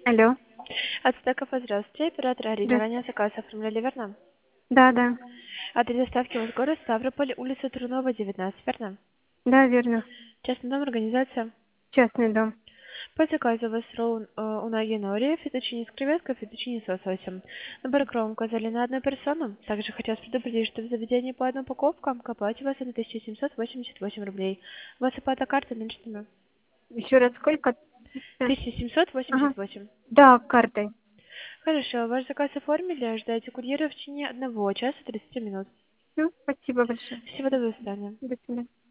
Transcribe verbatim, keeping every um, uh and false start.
Алло. От Стекова, здравствуйте. Оператор Арина. Ранее Здравствуйте. заказ оформляли, верно? Да, да. Адрес доставки у вас город Ставрополь, улица Трунова, девятнадцать, верно? Да, верно. Частный дом, организация. Частный дом. По заказу у вас ролл э, унаги нори, фетучини с креветкой, фетучини с лососем. Набор кром указали на одну персону. Также хотелось предупредить, что в заведении по одной упаковкам копать у вас на тысяча семьсот восемьдесят восемь рублей. У вас оплата карты наличными. Еще раз сколько? тысяча семьсот Ага. восемьдесят восемь. Да, картой. Хорошо, ваш заказ оформили, ждайте курьера в течение одного часа тридцати минут. Ну, спасибо большое. Всего доброго, до свидания. До свидания.